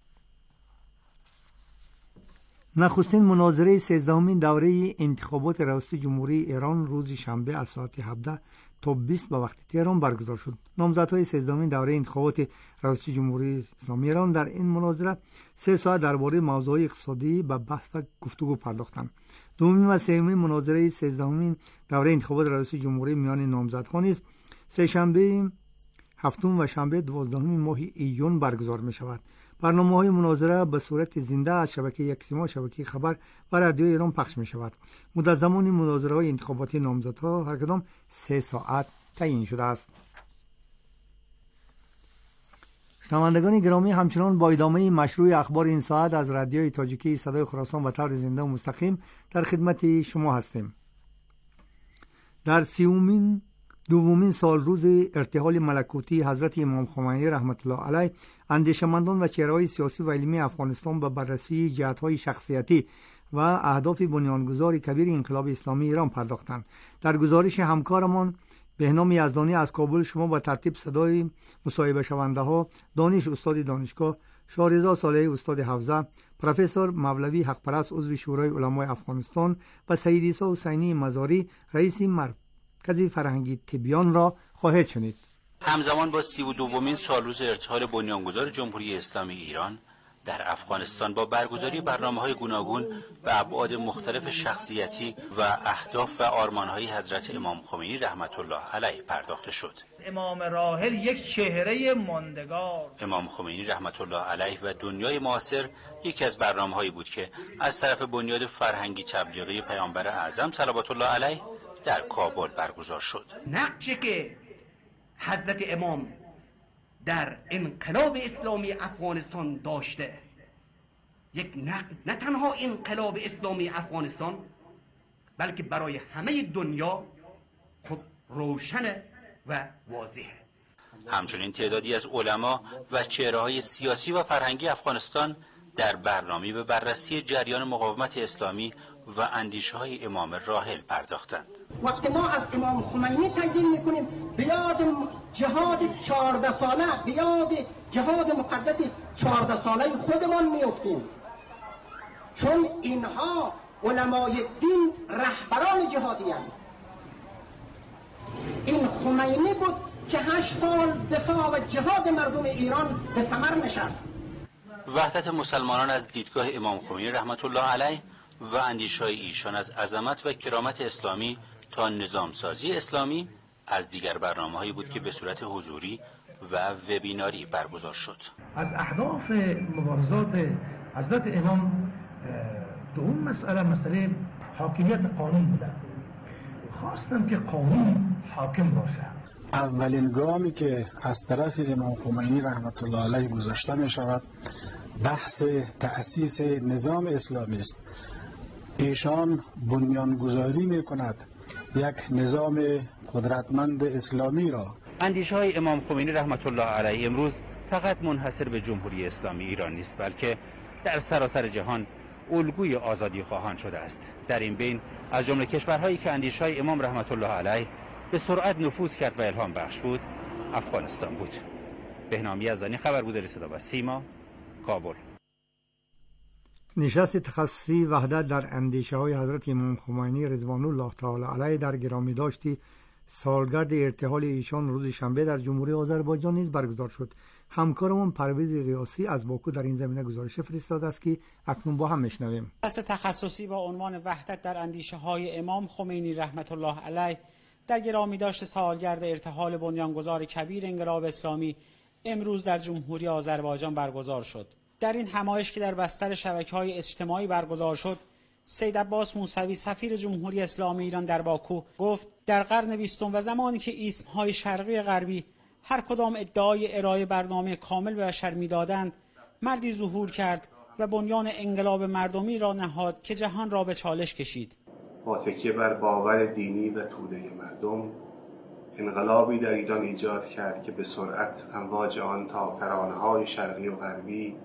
نخستین مناظره سیزدهمین دوره انتخابات ریاست جمهوری ایران روز شنبه از ساعت هفده تا بیست به وقت تهران برگزار شد. نامزدهای سیزدهمین دوره انتخابات ریاست جمهوری اسلامی ایران در این مناظره سه ساعت درباره موضوعات اقتصادی به بحث و گفتگو پرداختند. دومین و سومین مناظره سیزدهمین دوره انتخابات ریاست جمهوری میان نامزدها نیز سه شنبه هفتم و شنبه دوازدهم ماه ایون برگزار می شود. برنامه‌های مناظره به صورت زنده از شبکه یک سیما، شبکه خبر و رادیو ایران پخش می شود. مدت زمان مناظره‌های انتخاباتی نامزدها هر کدام سه ساعت تعیین شده است. شنوندگان گرامی، همچنان با ادامه مشروع اخبار این ساعت از رادیوی تاجیکی صدای خراسان و طور زنده و مستقیم در خدمت شما هستیم. در سیومین دومین سال روز ارتحال ملکوتی حضرت امام خمینی رحمت الله علیه، اندیشمندان و چهره‌های سیاسی و علمی افغانستان به بررسی جهت‌های شخصیتی و اهداف بنیانگذار کبیر انقلاب اسلامی ایران پرداختند. در گزارش همکارمان بهنام یزدانی از کابل شما با ترتیب صدای مصاحبه شونده ها دانش استاد دانشگاه، شاهرضا صالحی استاد حوزه، پروفسور مولوی حقپرست عضو شورای علمای افغانستان و سید عیسی حسینی مزاری رئیس مرکز فرهنگی تبیان را خواهید شنید. همزمان با سی و دومین سالروز ارتحال بنیانگذار جمهوری اسلامی ایران، در افغانستان با برگزاری برنامه‌های گوناگون به ابعاد مختلف شخصیتی و اهداف و آرمان‌های حضرت امام خمینی رحمت الله علیه پرداخته شد. امام راحل یک چهره ماندگار. امام خمینی رحمت الله علیه و دنیای معاصر یکی از برنامه‌هایی بود که از طرف بنیاد فرهنگی تبلیغی پیامبر اعظم صلوات الله علیه در کابل برگزار شد. نقشی که حضرت امام در انقلاب اسلامی افغانستان داشته، یک نقل نه تنها انقلاب اسلامی افغانستان بلکه برای همه دنیا خب روشن و واضحه. همچنین تعدادی از علما و چهره‌های سیاسی و فرهنگی افغانستان در برنامه به بررسی جریان مقاومت اسلامی و اندیشه‌های امام راحل پرداختند. وقتی ما از امام خمینی تقدیم میکنیم به یاد جهاد چهارده ساله، به یاد جهاد مقدس چهارده ساله خودمان میافتیم، چون اینها علمای دین رهبران جهادی هستند. این خمینی بود که هشت سال دفاع و جهاد مردم ایران به ثمر نشست. وحدت مسلمانان از دیدگاه امام خمینی رحمت الله علیه و اندیشه‌های ایشان از عظمت و کرامت اسلامی تا نظامسازی اسلامی از دیگر برنامه‌هایی بود که به صورت حضوری و وبیناری برگزار شد. از اهداف مبارزات حضرت امام دوم مسئله مسئله حاکمیت قانون بوده. خواستم که قانون حاکم باشه. اولین گامی که از طرف امام خمینی رحمت الله علیه گذاشته می شود بحث تأسیس نظام اسلامی است. ایشان بنیانگذاری می کند یک نظام قدرتمند اسلامی را. اندیشه های امام خمینی رحمت الله علیه امروز فقط منحصر به جمهوری اسلامی ایران نیست، بلکه در سراسر جهان الگوی آزادی خواهان شده است. در این بین از جمله کشورهایی که اندیشه های امام رحمت الله علیه به سرعت نفوذ کرد و الهام بخش بود افغانستان بود. بهنام یزدانی، خبرگزاری صدا و سیما، کابل. نشست تخصصی وحدت در اندیشه های حضرت امام خمینی رضوان الله تعالی علیه در گرامی داشتی سالگرد ارتحال ایشان روز شنبه در جمهوری آذربایجان نیز برگزار شد. همکارمون پرویز ریاسی از باکو در این زمینه گزارش فرستاده است که اکنون با هم میشنویم. نشست تخصصی با عنوان وحدت در اندیشه های امام خمینی رحمت الله علیه در گرامی داشت سالگرد ارتحال بنیانگذار کبیر انقلاب اسلامی امروز در جمهوری آذربایجان برگزار شد. در این همایش که در بستر شبکه‌های اجتماعی برگزار شد، سید عباس موسوی سفیر جمهوری اسلامی ایران در باکو گفت در قرن بیستم و زمانی که ایسم‌های شرقی و غربی هر کدام ادعای ارائه برنامه کامل به بشر می‌دادند، مردی ظهور کرد و بنیان انقلاب مردمی را نهاد که جهان را به چالش کشید. با تکیه بر باور دینی و توده مردم انقلابی در ایران ایجاد کرد که به سرعت امواج آن تا ترانه‌های شرقی و غربی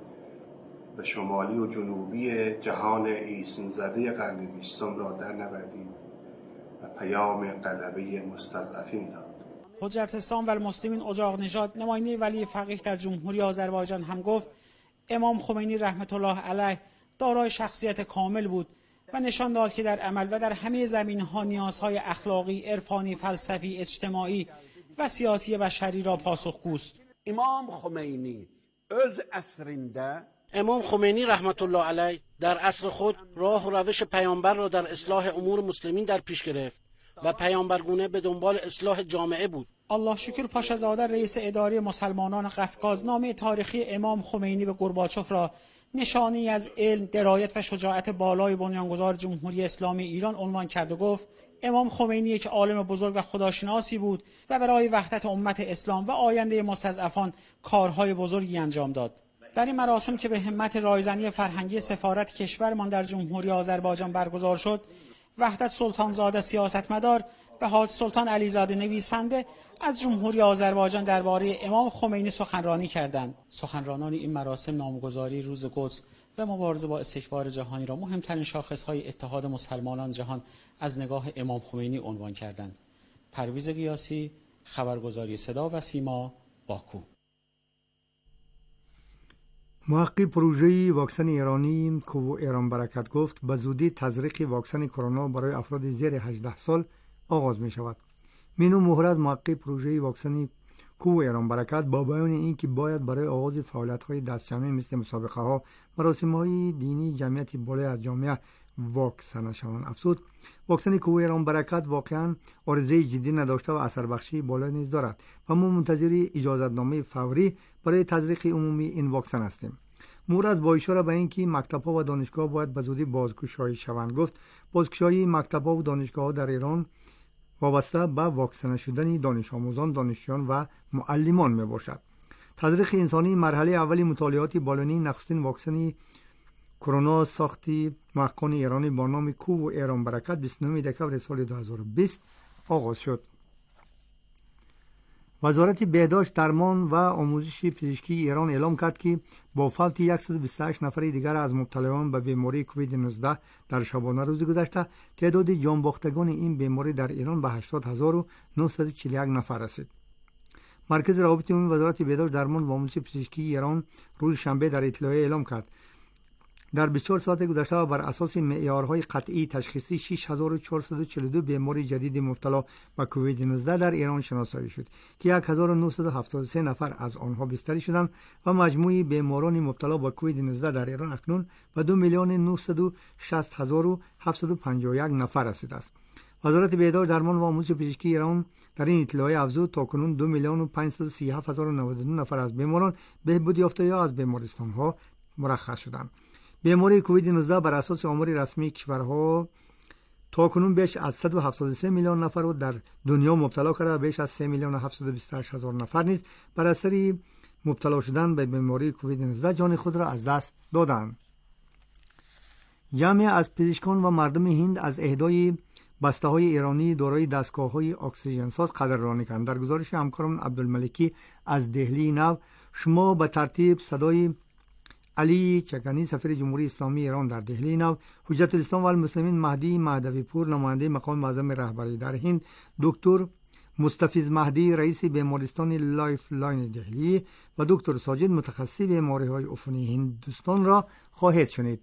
و شمالی و جنوبی جهان ایسم زده قرن بیستم را در نوردید و پیام غلبه مستضعفین داد. حجت اسلام و المسلمین اجاق نژاد نماینده ولی فقیه در جمهوری آذربایجان هم گفت امام خمینی رحمت الله علیه دارای شخصیت کامل بود و نشان داد که در عمل و در همه زمینه‌ها نیازهای اخلاقی، عرفانی، فلسفی، اجتماعی و سیاسی بشری را پاسخگوست. امام خمینی öz əsrində امام خمینی رحمت الله علیه در عصر خود راه و روش پیامبر را در اصلاح امور مسلمین در پیش گرفت و پیامبرگونه به دنبال اصلاح جامعه بود. الله شکر پاشازاده رئیس اداره مسلمانان قفقاز نامه تاریخی امام خمینی به گورباچوف را نشانی از علم، درایت و شجاعت بالای بنیانگذار جمهوری اسلامی ایران عنوان کرد و گفت امام خمینی یک عالم بزرگ و خداشناسی بود و برای وحدت امت اسلام و آینده مستضعفان کارهای بزرگی انجام داد. در این مراسم که به همت رایزنی فرهنگی سفارت کشورمان در جمهوری آذربایجان برگزار شد، وحدت سلطانزاده سیاستمدار و حاج سلطان علیزاده نویسنده از جمهوری آذربایجان درباره امام خمینی سخنرانی کردند. سخنرانان این مراسم نامگذاری روز قدس و مبارزه با استکبار جهانی را مهمترین شاخصهای اتحاد مسلمانان جهان از نگاه امام خمینی عنوان کردند. پرویز قیاسی، خبرگزاری صدا و سیما، باکو. محقق پروژه واکسن ایرانی کوو ایران برکت گفت به زودی تزریق واکسن کرونا برای افراد زیر هجده سال آغاز می شود. مینو مهر از محقق پروژه واکسن کوه ایران برکت با بیان اینکه باید برای آغاز فعالیت‌های دستجمعی مثل مسابقه‌ها، مراسم‌های دینی جمعیتی بالای از جامعه واکسن شوند. افزود واکسن کوه ایران برکت واقعا عارضه جدی نداشته و اثر بخشی بالای نیز دارد و ما منتظر اجازتنامه فوری برای تزریق عمومی این واکسن هستیم. مورد با اشاره به اینکه مکتب‌ها و دانشگاه باید به زودی بازگشایی شوند گفت بازگشایی مکتب‌ها و دانشگاه‌ها در ایران وابسته به واکسن شدن دانش آموزان، دانشجویان و معلمان می باشد. تزریق انسانی مرحله اولی مطالعاتی بالینی نخستین واکسن کرونا ساختی محققان ایرانی با نام کوه ایران برکت بیست و نهم دکبر سال دو هزار و بیست آغاز شد. وزارت بهداشت، درمان و آموزش پزشکی ایران اعلام کرد که با فوت صد و بیست و هشت نفر دیگر از مبتلایان به بیماری کووید نوزده در شبانه روز گذشته تعداد جان باختگان این بیماری در ایران به هشتاد هزار و نهصد و چهل و یک نفر رسید. مرکز روابط عمومی وزارت بهداشت، درمان و آموزش پزشکی ایران روز شنبه در اطلاعیه اعلام کرد در بیست و چهار ساعت گذشته و بر اساس معیارهای قطعی تشخیصی شش هزار و چهارصد و چهل و دو بیماری جدید مبتلا به کووید نوزده در ایران شناسایی شد که یک هزار و نهصد و هفتاد و سه نفر از آنها بستری شدند و مجموع بیماران مبتلا به کووید نوزده در ایران اکنون به دو میلیون و نهصد و شصت هزار و هفتصد و پنجاه و یک نفر رسیده است. وزارت بهداشت، درمان و آموزش پزشکی ایران در این اطلاعیه افزود تاکنون دو میلیون و پانصد و سی و هفت هزار و نود و دو نفر از بیماران بهبود یافته یا از بیمارستان‌ها مرخص شدند. بیماری کووید نوزده بر اساس آمار رسمی کشورها تاکنون بیش از صد و هفتاد و سه میلیون نفر رو در دنیا مبتلا کرده و بیش از سه میلیون و هفتصد و بیست و هشت هزار نفر نیز بر اثر مبتلا شدن به بیماری کووید نوزده جان خود را از دست دادند. جمعی از پزشکان و مردم هند از اهدای بسته‌های ایرانی دارای دستگاه‌های اکسیژن ساز قدردانی کردند. در گزارش همکارم عبدالملکی از دهلی نو شما به ترتیب صدای علی چکنی سفیر جمهوری اسلامی ایران در دهلی نو، حجت الاسلام و المسلمین مهدی مهدوی پور نماینده مقام معظم رهبری در هند، دکتر مستفیض مهدی رئیس بیمارستان لایف لاین دهلی و دکتر ساجد متخصص بیماری‌های عفونی هندوستان را خواهید شنید.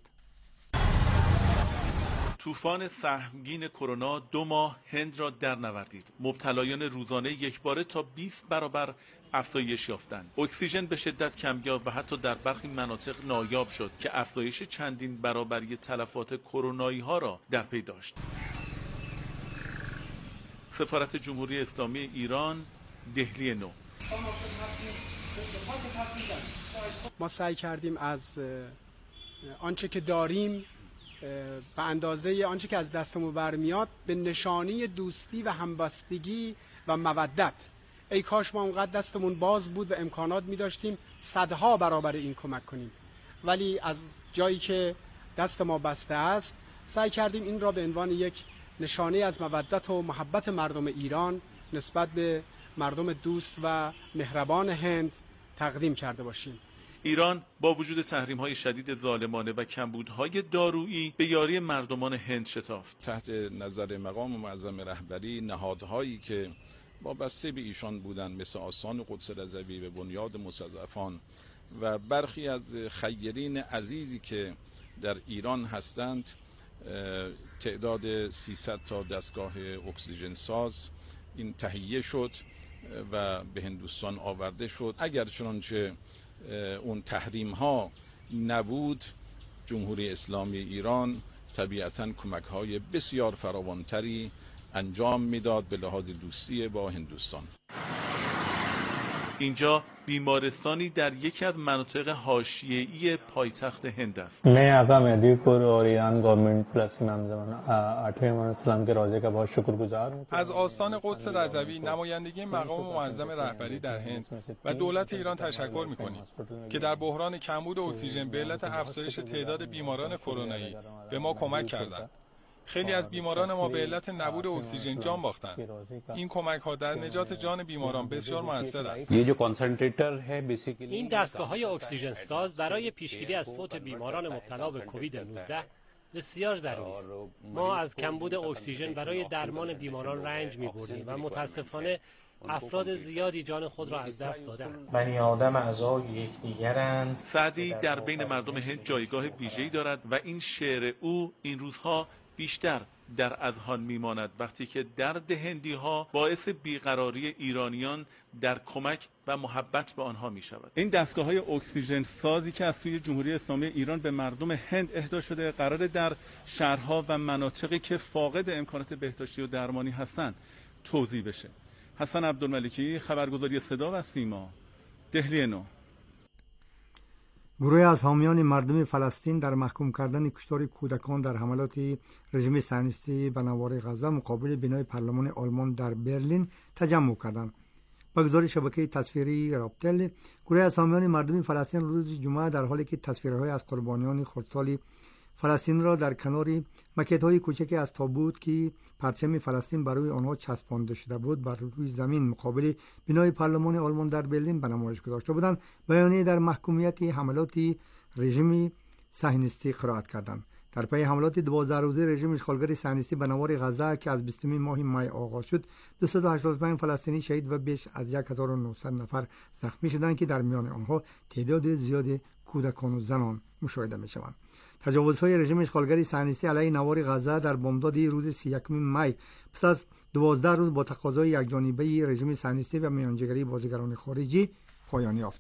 طوفان سهمگین کرونا دو ماه هند را در نوردید. مبتلایان روزانه یک باره تا بیست برابر افزایش یافتند. اکسیژن به شدت کمیاب و حتی در برخی مناطق نایاب شد که افزایش چندین برابری تلفات کرونایی ها را در پی داشت. سفارت جمهوری اسلامی ایران، دهلی نو. ما سعی کردیم از آنچه که داریم به اندازه آنچه که از دستمون برمیاد به نشانی دوستی و همبستگی و مودت، ای کاش ما اونقدر دستمون باز بود و امکانات می داشتیم صدها برابر این کمک کنیم، ولی از جایی که دست ما بسته است سعی کردیم این را به عنوان یک نشانه از مودت و محبت مردم ایران نسبت به مردم دوست و مهربان هند تقدیم کرده باشیم. ایران با وجود تحریم‌های شدید ظالمانه و کمبودهای دارویی به یاری مردمان هند شتافت. تحت نظر مقام معظم رهبری نهادهایی که وابسته به ایشان بودند مثل آستان قدس رضوی به بنیاد مستضعفان و برخی از خیرین عزیزی که در ایران هستند، تعداد سیصد تا دستگاه اکسیژن ساز این تهیه شد و به هندوستان آورده شد. اگر چنانچه اون تحریم ها نبود، جمهوری اسلامی ایران طبیعتاً کمک های بسیار فراوانتری انجام میداد به لحاظ دوستی با هندوستان. اینجا بیمارستانی در یکی از مناطق حاشیه‌ای پایتخت هند است. मैं आका मेहदीपुर और ईरान गवर्नमेंट प्लस इमाम ज़मान आठवें इमाम इस्लाम के रोज़े का बहुत शुक्रगुजार हूं. از آستان قدس رضوی نمایندگی مقام معظم رهبری در هند و دولت ایران تشکر می‌کنیم که در بحران کمبود اکسیژن به علت افزایش تعداد بیماران کرونایی به ما کمک کردند. خیلی از بیماران ما به علت نبود اکسیژن جان باختند. این کمک ها در نجات جان بیماران بسیار موثر است. این دستگاه‌های اکسیژن ساز برای پیشگیری از فوت بیماران مبتلا به کووید نوزده بسیار ضروری است. ما از کمبود اکسیژن برای درمان بیماران رنج می‌بردیم و متاسفانه افراد زیادی جان خود را از دست دادند. بنی آدم اعضای یکدیگرند. سعدی در بین مردم هند جایگاه ویژه‌ای دارد و این شعر او این روزها بیشتر در اذهان میماند وقتی که درد هندی ها باعث بیقراری ایرانیان در کمک و محبت به آنها می شود. این دستگاه های اکسیژن سازی که از سوی جمهوری اسلامی ایران به مردم هند اهدا شده قراره در شهرها و مناطقی که فاقد امکانات بهداشتی و درمانی هستند توزیع بشه. حسن عبدالملکی، خبرگزاری صدا و سیما، دهلی نو. گروه از حامیان مردم فلسطین در محکوم کردن کشتار کودکان در حملات رژیم صهیونیستی به نوار غزه مقابل بنای پارلمان آلمان در برلین تجمع کردند. با گزارش شبکه تصویری رابطل، گروه از حامیان مردم فلسطین روز جمعه در حالی که تصویرهای از قربانیان خردسال فلسطین را در کنار مکت‌های کوچکی از تابوت که پرچم فلسطین بر روی آنها چسبانده شده بود بر روی زمین مقابل بنای پارلمان آلمان در برلین به نمایش گذاشته بودند، بیانیه در محکومیت حملات رژیم صهیونیستی قرائت کردند. در پی حملات دوازده روزه رژیم اشغالگر صهیونیستی به نوار غزه که از بیستمین ماه می آغاز شد، دویست و هشتاد و پنج فلسطینی شهید و بیش از هزار و نهصد نفر زخمی شدند که در میان آنها تعداد زیاد کودکان و زنان مشاهده می شوند. تجاوزهای رژیم اشغالگری صهیونیستی علیه نوار غزه در بامداد روز سی و یکم می پس از دوازده روز با تقاضای یکجانبه رژیم صهیونیستی و میانجیگری بازیگران خارجی پایان یافت.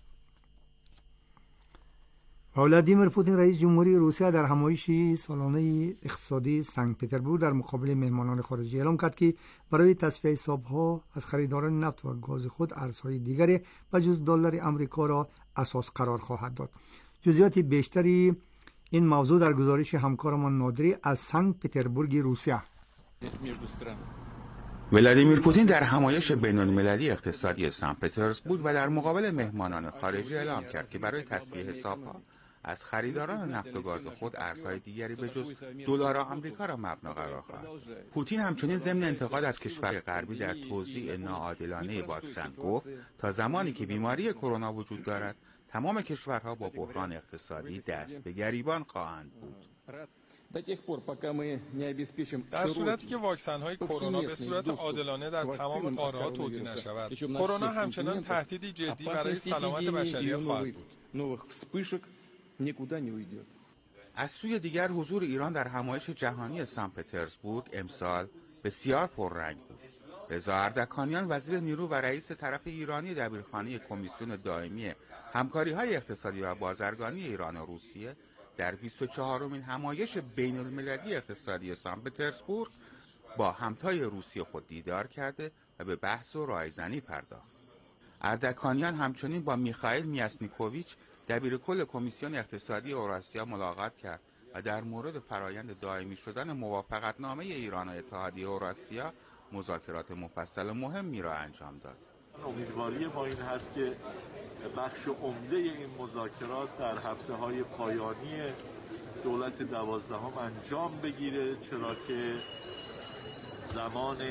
ولادیمیر پوتین رئیس جمهوری روسیه در همایش سالانه اقتصادی سنت پترزبورگ در مقابل مهمانان خارجی اعلام کرد که برای تصفیه حسابها از خریداران نفت و گاز خود ارزهای دیگری به جز دلار آمریکا را اساس قرار خواهد داد. جزئیات بیشتری این موضوع در گزارش همکارمان نادری از سنت پترزبورگ روسیه. ولادیمیر پوتین در همایش بین‌المللی اقتصادی سنت پترزبورگ و در مقابل مهمانان خارجی اعلام کرد که برای تصفیه حسابها از خریداران نفت و گاز خود ارزهای دیگری به جز دلار آمریکا را مبنا قرار خواهد. پوتین همچنین ضمن انتقاد از کشور غربی در توزیع ناعادلانه واکسن گفت تا زمانی که بیماری کرونا وجود دارد تمام کشورها با بحران اقتصادی دست به گریبان خواهند بود. در صورتی که واکسن‌های کرونا به صورت عادلانه در تمام قاره‌ها توزیع نشود، کرونا همچنان تهدیدی جدی برای سلامت بشریت خواهد بود. از سوی دیگر حضور ایران در همایش جهانی سنت پترزبورگ امسال بسیار پررنگ بود. رضا اردکانیان وزیر نیرو و رئیس طرف ایرانی دبیرخانه کمیسیون دائمی همکاری‌های اقتصادی و بازرگانی ایران و روسیه در بیست و چهارمین همایش بین‌المللی اقتصادی سنت پترزبورگ با همتای روسی خود دیدار کرده و به بحث و رایزنی پرداخت. اردکانیان همچنین با میخائیل میاسنیکوویچ دبیرکل کمیسیون اقتصادی اوراسیا ملاقات کرد و در مورد فرایند دائمی شدن موافقتنامه ایران و اتحادیه اوراسیا مذاکرات مفصل و مهمی را انجام داد. امیدواری ما این هست که بخش عمده این مذاکرات در هفته‌های پایانی دولت دوازدهم انجام بگیره، چرا که زمان